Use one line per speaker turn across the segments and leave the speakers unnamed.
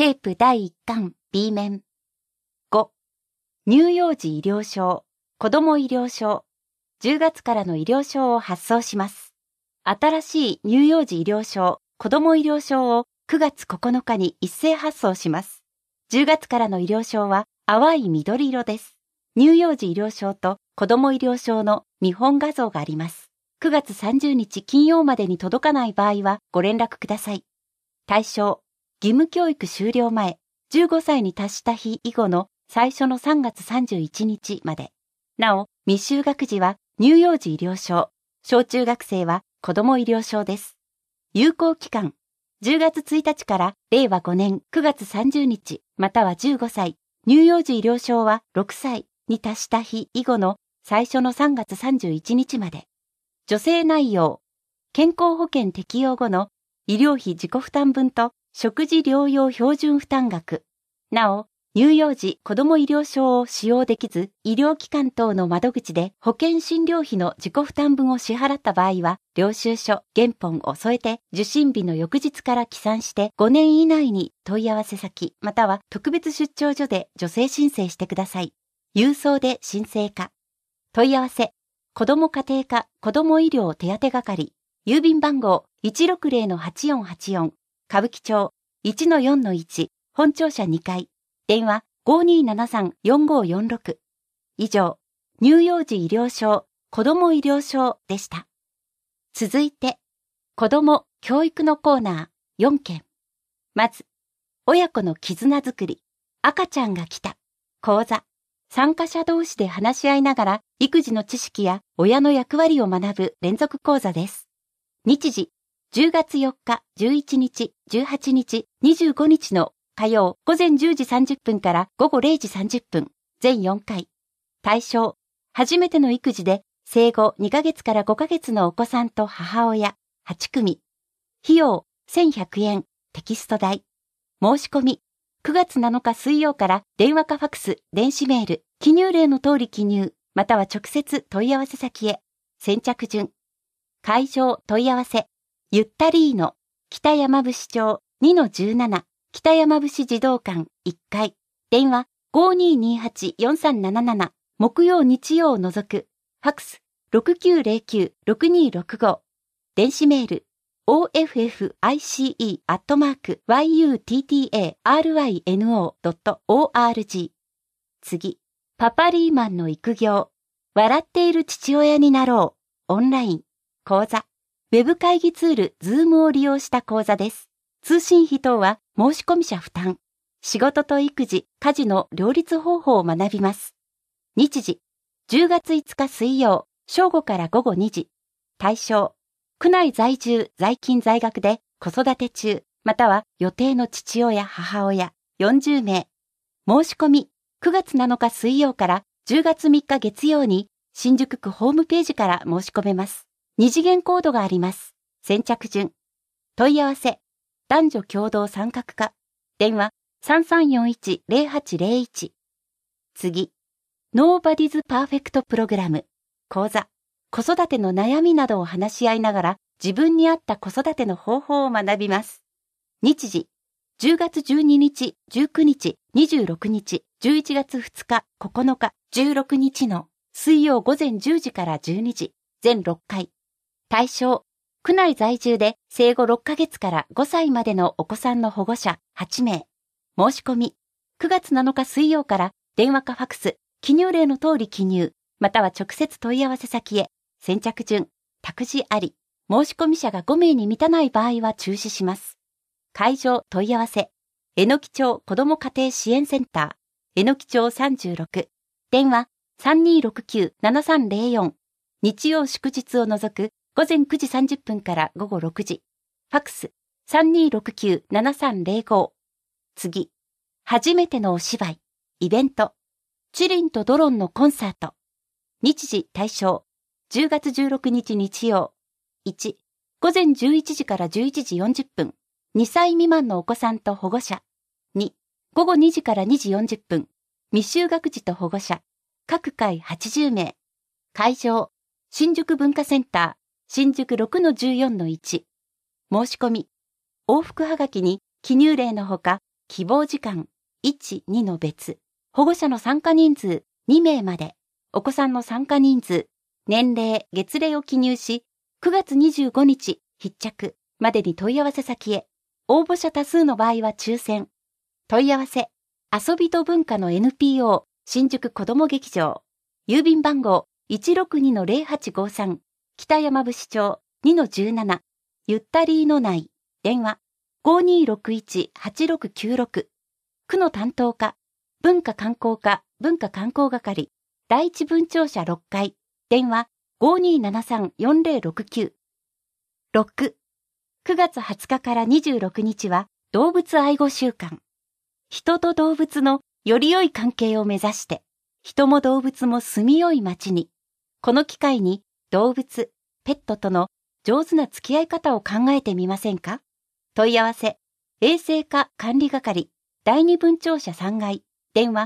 テープ第1巻 B 面。5、乳幼児医療証、子ども医療証。10月からの医療証を発送します。新しい乳幼児医療証、子ども医療証を9月9日に一斉発送します。10月からの医療証は淡い緑色です。乳幼児医療証と子ども医療証の見本画像があります。9月30日金曜までに届かない場合はご連絡ください。対象、義務教育終了前、15歳に達した日以後の最初の3月31日まで。なお、未就学児は乳幼児医療証、小中学生は子ども医療証です。有効期間、10月1日から令和5年9月30日または15歳、乳幼児医療証は6歳に達した日以後の最初の3月31日まで。助成内容、健康保険適用後の医療費自己負担分と食事療養標準負担額。なお、乳幼児子ども医療証を使用できず、医療機関等の窓口で保険診療費の自己負担分を支払った場合は、領収書、原本を添えて受診日の翌日から起算して5年以内に問い合わせ先または特別出張所で助成申請してください。郵送で申請か。問い合わせ、子ども家庭科子ども医療手当係、郵便番号 160-8484、歌舞伎町 1-4-1、本庁舎2階、電話 5273-4546。以上、乳幼児医療証、子ども医療証でした。続いて、子ども教育のコーナー4件。まず、親子の絆づくり、赤ちゃんが来た、講座。参加者同士で話し合いながら育児の知識や親の役割を学ぶ連続講座です。日時、10月4日、11日、18日、25日の火曜午前10時30分から午後0時30分、全4回。対象、初めての育児で生後2ヶ月から5ヶ月のお子さんと母親、8組。費用、1100円、テキスト代。申し込み、9月7日水曜から電話かファクス、電子メール、記入例の通り記入、または直接問い合わせ先へ。先着順。会場問い合わせ。ゆったりーの、北山伏町 2-17、北山伏児童館1階。電話5228-4377、木曜日曜を除く。ファクス6909-6265。電子メール。office@yuttarino.org。次、パパリーマンの育業。笑っている父親になろう。オンライン。講座。ウェブ会議ツール Zoom を利用した講座です。通信費等は申し込み者負担。仕事と育児、家事の両立方法を学びます。日時、10月5日水曜、正午から午後2時。対象。区内在住、在勤在学で子育て中、または予定の父親、母親、40名。申し込み、9月7日水曜から10月3日月曜に、新宿区ホームページから申し込めます。2次元コードがあります。先着順。問い合わせ、男女共同参画課。電話、3341-0801。次、Nobody's Perfect プログラム。講座。子育ての悩みなどを話し合いながら自分に合った子育ての方法を学びます。日時、10月12日、19日、26日、11月2日、9日、16日の水曜午前10時から12時、全6回。対象、区内在住で生後6ヶ月から5歳までのお子さんの保護者8名。申し込み、9月7日水曜から電話かファクス、記入例の通り記入、または直接問い合わせ先へ。先着順、託児あり。申し込み者が5名に満たない場合は中止します。会場問い合わせ。えのき町子ども家庭支援センター。えのき町36。電話 3269-7304。日曜祝日を除く午前9時30分から午後6時。ファクス 3269-7305。次。初めてのお芝居。イベント。チリンとドロンのコンサート。日時対象。10月16日日曜。1、午前11時から11時40分。2歳未満のお子さんと保護者。2、午後2時から2時40分。未就学児と保護者。各回80名。会場、新宿文化センター、新宿 6-14-1。申し込み。往復はがきに記入例のほか、 希望時間1、2の別、保護者の参加人数2名まで、お子さんの参加人数、年齢、月齢を記入し、9月25日必着までに問い合わせ先へ。応募者多数の場合は抽選。問い合わせ、遊びと文化の NPO 新宿子ども劇場。郵便番号 162-0853 北山伏町 2-17 ゆったりーの内。電話 5261-8696。区の担当課、文化観光課文化観光係。第一分庁舎6階。電話 5273-4069。6、9月20日から26日は動物愛護週間。人と動物のより良い関係を目指して、人も動物も住みよい街に。この機会に動物、ペットとの上手な付き合い方を考えてみませんか？問い合わせ、衛生課管理係、第二分庁舎3階。電話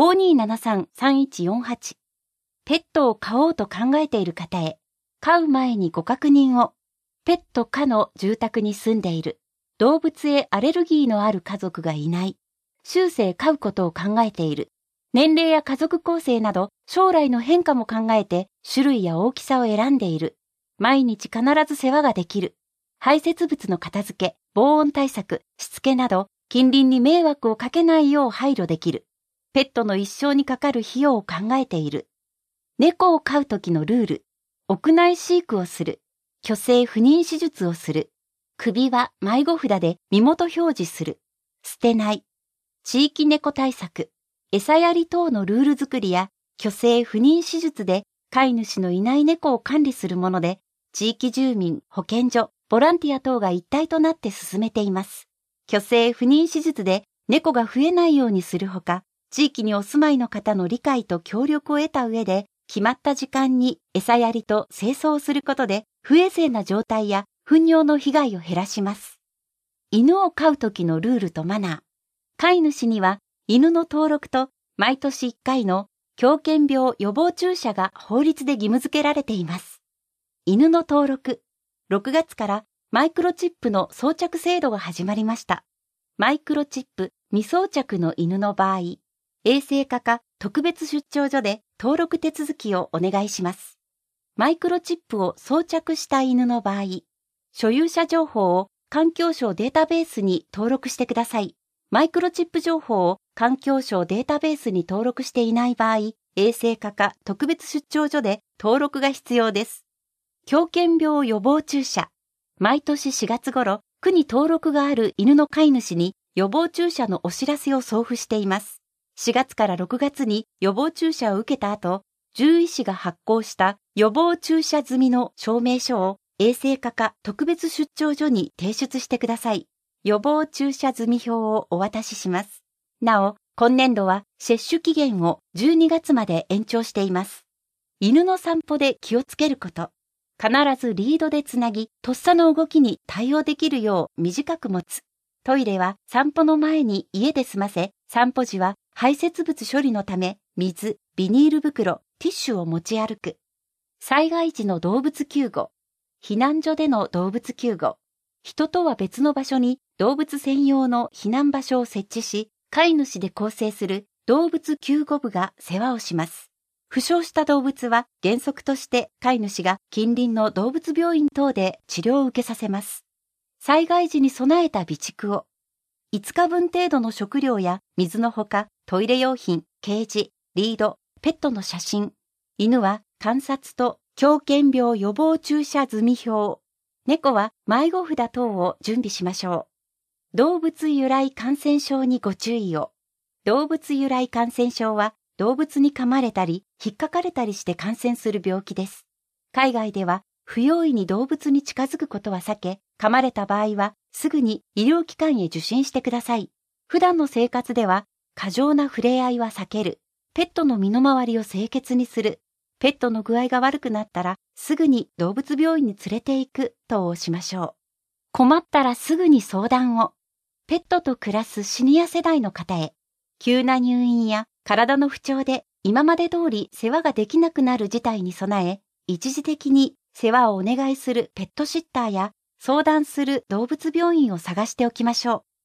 5273-3148。ペットを飼おうと考えている方へ、飼う前にご確認を。ペット可の住宅に住んでいる。動物へアレルギーのある家族がいない。終生飼うことを考えている。年齢や家族構成など将来の変化も考えて種類や大きさを選んでいる。毎日必ず世話ができる。排泄物の片付け、防音対策、しつけなど近隣に迷惑をかけないよう配慮できる。ペットの一生にかかる費用を考えている。猫を飼う時のルール。屋内飼育をする。去勢不妊手術をする。首は迷子札で身元表示する。捨てない。地域猫対策。餌やり等のルール作りや、去勢不妊手術で飼い主のいない猫を管理するもので、地域住民、保健所、ボランティア等が一体となって進めています。去勢不妊手術で猫が増えないようにするほか、地域にお住まいの方の理解と協力を得た上で、決まった時間に餌やりと清掃をすることで、不衛生な状態や糞尿の被害を減らします。犬を飼う時のルールとマナー。飼い主には犬の登録と毎年1回の狂犬病予防注射が法律で義務付けられています。犬の登録。6月からマイクロチップの装着制度が始まりました。マイクロチップ未装着の犬の場合、衛生課か特別出張所で登録手続きをお願いします。マイクロチップを装着した犬の場合、所有者情報を環境省データベースに登録してください。マイクロチップ情報を環境省データベースに登録していない場合、衛生課か特別出張所で登録が必要です。狂犬病予防注射。毎年4月頃、区に登録がある犬の飼い主に予防注射のお知らせを送付しています。4月から6月に予防注射を受けた後、獣医師が発行した予防注射済みの証明書を衛生課か特別出張所に提出してください。予防注射済み表をお渡しします。なお、今年度は接種期限を12月まで延長しています。犬の散歩で気をつけること。必ずリードでつなぎ、とっさの動きに対応できるよう短く持つ。トイレは散歩の前に家で済ませ、散歩時は排泄物処理のため、水、ビニール袋、ティッシュを持ち歩く。災害時の動物救護。避難所での動物救護。人とは別の場所に動物専用の避難場所を設置し、飼い主で構成する動物救護部が世話をします。負傷した動物は原則として飼い主が近隣の動物病院等で治療を受けさせます。災害時に備えた備蓄を。5日分程度の食料や水のほか、トイレ用品、ケージ、リード、ペットの写真。犬は観察と狂犬病予防注射済み表。猫は迷子札等を準備しましょう。動物由来感染症にご注意を。動物由来感染症は動物に噛まれたり引っかかれたりして感染する病気です。海外では不用意に動物に近づくことは避け、噛まれた場合はすぐに医療機関へ受診してください。普段の生活では過剰な触れ合いは避ける。ペットの身の回りを清潔にする。ペットの具合が悪くなったらすぐに動物病院に連れて行くとしましょう。困ったらすぐに相談を。ペットと暮らすシニア世代の方へ。急な入院や体の不調で今まで通り世話ができなくなる事態に備え、一時的に世話をお願いするペットシッターや相談する動物病院を探しておきましょう。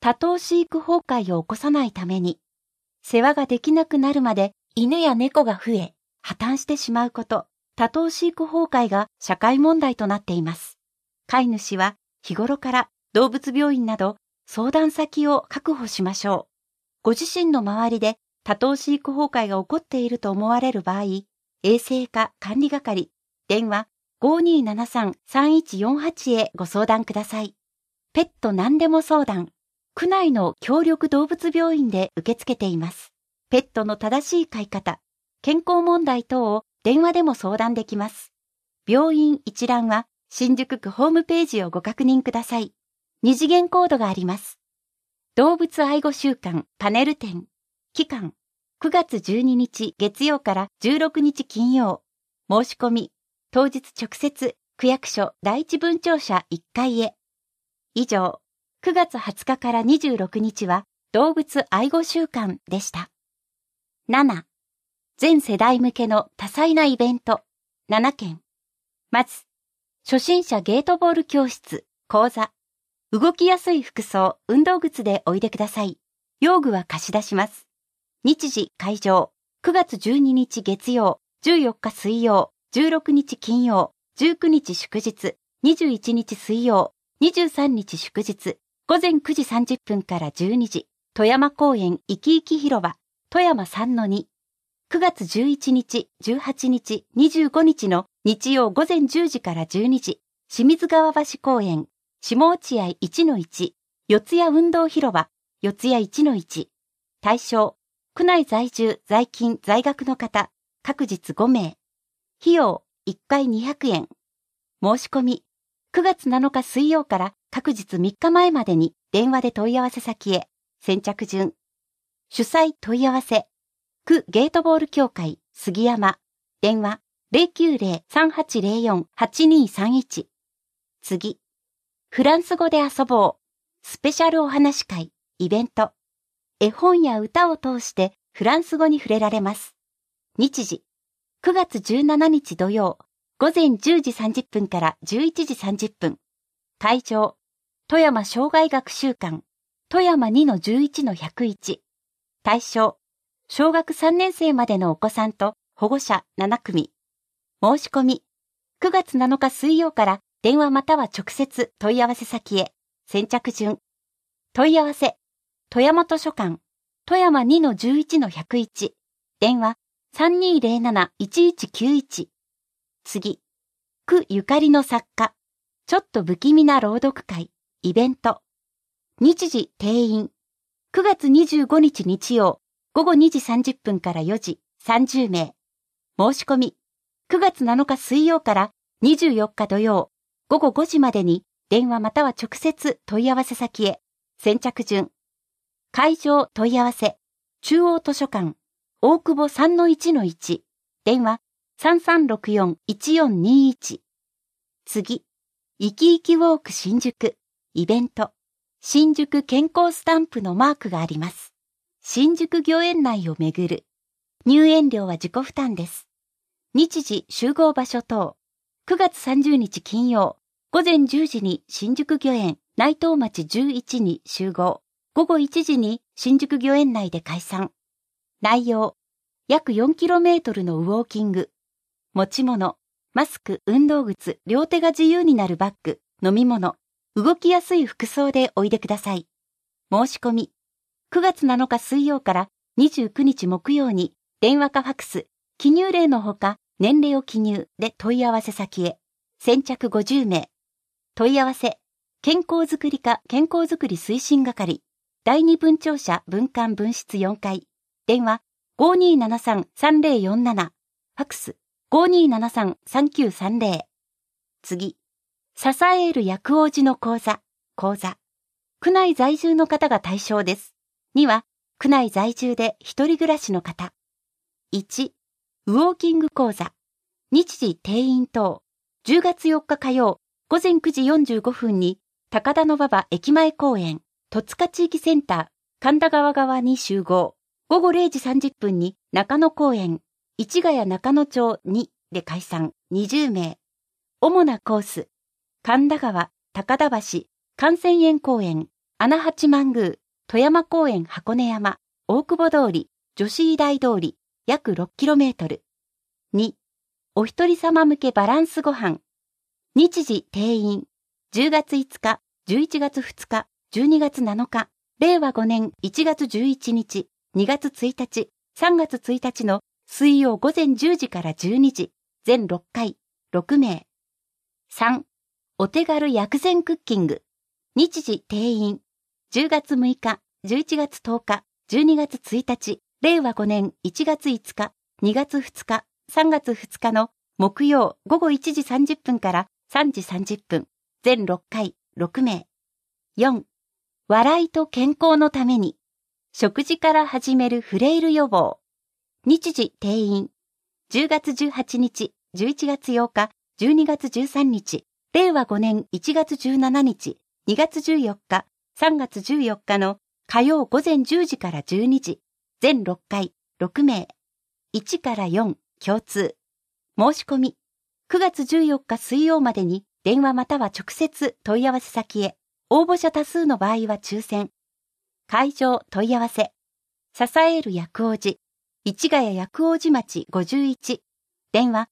多頭飼育崩壊を起こさないために、世話ができなくなるまで犬や猫が増え、破綻してしまうこと、多頭飼育崩壊が社会問題となっています。飼い主は日頃から動物病院など相談先を確保しましょう。ご自身の周りで多頭飼育崩壊が起こっていると思われる場合、衛生課管理係、電話 5273-3148 へご相談ください。ペット何でも相談、区内の協力動物病院で受け付けています。ペットの正しい飼い方、健康問題等を電話でも相談できます。病院一覧は新宿区ホームページをご確認ください。二次元コードがあります。動物愛護週間パネル展。期間、9月12日月曜から16日金曜。申し込み、当日直接、区役所第一分庁舎1階へ。以上、9月20日から26日は動物愛護週間でした。7、全世代向けの多彩なイベント、7件。まず、初心者ゲートボール教室、講座。動きやすい服装、運動靴でおいでください。用具は貸し出します。日時、会場、9月12日月曜、14日水曜、16日金曜、19日祝日、21日水曜、23日祝日、午前9時30分から12時、富山公園いきいき広場、富山 3-2。9月11日、18日、25日の日曜午前10時から12時、清水川橋公園、下落合 1-1、四谷運動広場、四谷 1-1。対象、区内在住、在勤、在学の方、各日5名。費用、1回200円。申し込み、9月7日水曜から各日3日前までに電話で問い合わせ先へ。先着順。主催問い合わせ。区ゲートボール協会、杉山。電話、090-3804-8231。次。フランス語で遊ぼう。スペシャルお話会、イベント。絵本や歌を通してフランス語に触れられます。日時。9月17日土曜、午前10時30分から11時30分。会場。富山障害学習館。富山 2-11-101。対象。小学3年生までのお子さんと保護者7組。申し込み。9月7日水曜から電話または直接問い合わせ先へ。先着順。問い合わせ。富山図書館。富山 2-11-101。電話。3207-1191。次。区ゆかりの作家。ちょっと不気味な朗読会。イベント。日時定員。9月25日日曜。午後2時30分から4時。30名。申し込み。9月7日水曜から24日土曜。午後5時までに電話または直接問い合わせ先へ。先着順。会場問い合わせ。中央図書館。大久保 3-1-1。電話。3364-1421。次。いきいきウォーク新宿。イベント。新宿健康スタンプのマークがあります。新宿御苑内を巡る。入園料は自己負担です。日時集合場所等。9月30日金曜。午前10時に新宿御苑内藤町11に集合。午後1時に新宿御苑内で解散。内容。約 4km のウォーキング。持ち物、マスク、運動靴、両手が自由になるバッグ、飲み物、動きやすい服装でおいでください。申し込み。9月7日水曜から29日木曜に電話かファクス、記入例のほか年齢を記入で問い合わせ先へ。先着50名。問い合わせ。健康づくり課健康づくり推進係。第二分庁舎分館分室4階。電話 5273-3047。ファクス 5273-3930。次。支える薬王子の講座。区内在住の方が対象です。2は、区内在住で一人暮らしの方。1、ウォーキング講座。日時定員等。10月4日火曜、午前9時45分に、高田馬場駅前公園、戸塚地域センター、神田川側に集合。午後0時30分に中野公園、市ヶ谷中野町2で解散20名。主なコース、神田川、高田橋、観泉園公園、 穴八幡宮、富山公園箱根山、大久保通り、女子医大通り、約 6km。2、お一人様向けバランスご飯。日時定員、10月5日、11月2日、12月7日、令和5年1月11日、2月1日、3月1日の水曜午前10時から12時、全6回、6名。3、お手軽薬膳クッキング。日時定員、10月6日、11月10日、12月1日、令和5年1月5日、2月2日、3月2日の木曜午後1時30分から3時30分、全6回、6名。4、笑いと健康のために、食事から始めるフレイル予防。日時定員、10月18日、11月8日、12月13日、令和5年1月17日、2月14日、3月14日の火曜午前10時から12時、全6回、6名。1から4、共通。申し込み、9月14日水曜までに電話または直接問い合わせ先へ。応募者多数の場合は抽選。会場問い合わせ。支える薬王寺。市ヶ谷薬王寺町51。電話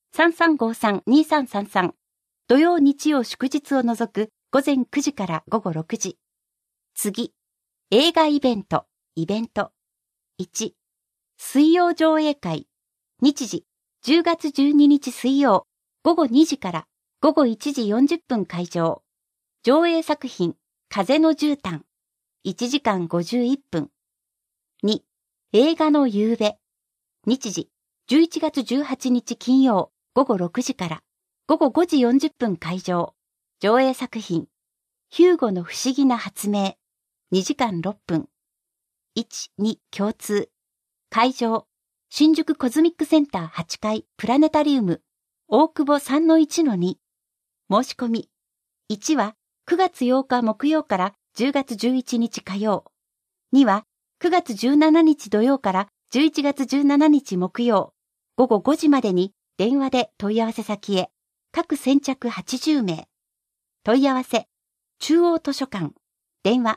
3353-2333。土曜日曜祝日を除く午前9時から午後6時。次。映画イベント。1。水曜上映会。日時。10月12日水曜。午後2時から午後1時40分会場。上映作品。風の絨毯。1時間51分。2、映画の夕べ。日時、11月18日金曜、午後6時から午後5時40分会場。上映作品。ヒューゴの不思議な発明。2時間6分。1、2、共通。会場。新宿コズミックセンター8階プラネタリウム。大久保 3-1-2。申し込み。1は、9月8日木曜から10月11日火曜。2は9月17日土曜から11月17日木曜。午後5時までに電話で問い合わせ先へ。各先着80名。問い合わせ。中央図書館。電話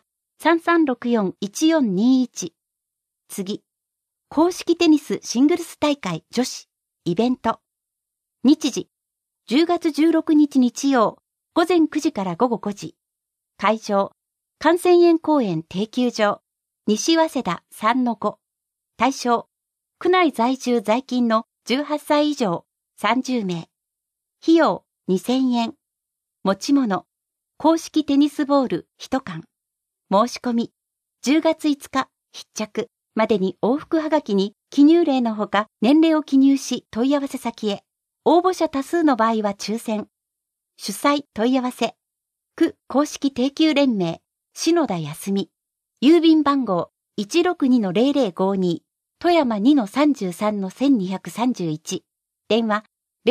3364-1421。次。公式テニスシングルス大会女子。イベント。日時。10月16日日曜。午前9時から午後5時。会場、関仙苑公園定休場、西早稲田 3-5。対象、区内在住在勤の18歳以上30名。費用2000円。持ち物、公式テニスボール1缶。申し込み、10月5日必着までに往復はがきに記入例のほか年齢を記入し問い合わせ先へ。応募者多数の場合は抽選。主催問い合わせ。区公式定休連盟、篠田康美。郵便番号 162-0052、富山 2-33-1231。電話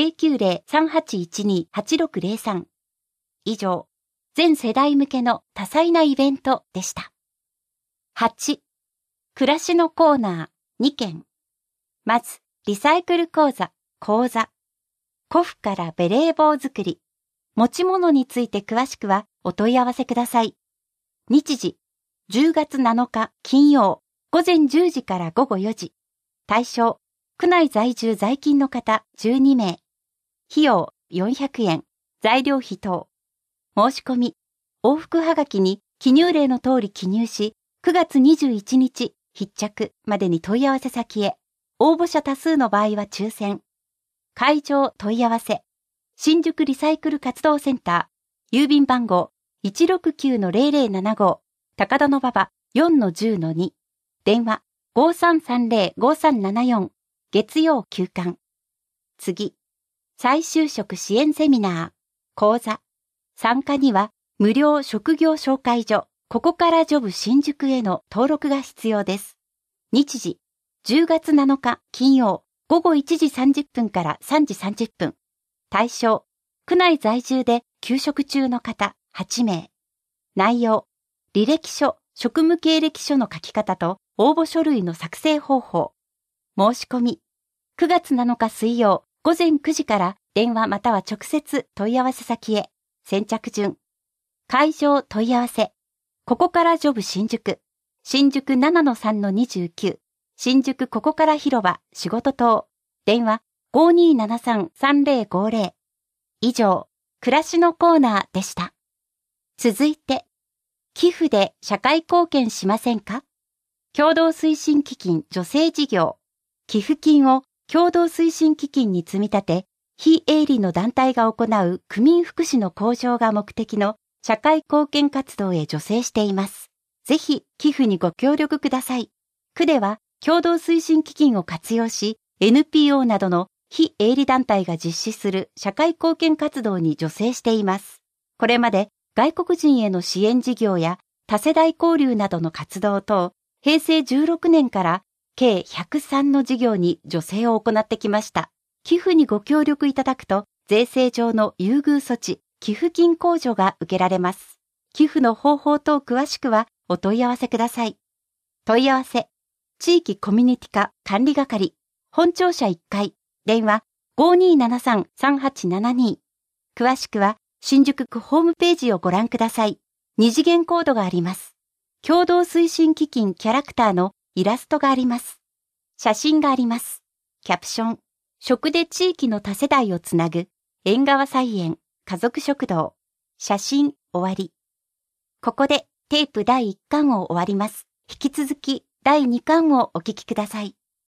090-3812-8603。以上、全世代向けの多彩なイベントでした。8、暮らしのコーナー2件。まず、リサイクル講座。古布からベレー帽作り。持ち物について詳しくはお問い合わせください。日時、10月7日金曜、午前10時から午後4時。対象、区内在住在勤の方12名。費用400円。材料費等。申し込み、往復はがきに記入例の通り記入し、9月21日必着までに問い合わせ先へ。応募者多数の場合は抽選。会場問い合わせ。新宿リサイクル活動センター。郵便番号 169-0075。高田馬場 4-10-2。電話 5330-5374。月曜休館。次。再就職支援セミナー。講座。参加には無料職業紹介所。ここからジョブ新宿への登録が必要です。日時。10月7日金曜。午後1時30分から3時30分。対象、区内在住で休職中の方8名。内容、履歴書、職務経歴書の書き方と応募書類の作成方法。申し込み、9月7日水曜午前9時から電話または直接問い合わせ先へ。先着順。会場問い合わせ。 ここからジョブ新宿、新宿 7-3-29、新宿ここから広場仕事棟、電話5273-3050。以上、暮らしのコーナーでした。続いて、寄付で社会貢献しませんか？共同推進基金助成事業。寄付金を共同推進基金に積み立て、非営利の団体が行う区民福祉の向上が目的の社会貢献活動へ助成しています。ぜひ寄付にご協力ください。区では共同推進基金を活用し、NPO などの非営利団体が実施する社会貢献活動に助成しています。これまで外国人への支援事業や多世代交流などの活動等、平成16年から計103の事業に助成を行ってきました。寄付にご協力いただくと、税制上の優遇措置、寄付金控除が受けられます。寄付の方法等詳しくはお問い合わせください。問い合わせ、地域コミュニティ課管理係、本庁舎1階、電話 5273-3872。詳しくは新宿区ホームページをご覧ください。2次元コードがあります。共同推進基金キャラクターのイラストがあります。写真があります。キャプション、食で地域の多世代をつなぐ縁側菜園家族食堂。写真終わり。ここでテープ第1巻を終わります。引き続き第2巻をお聞きください。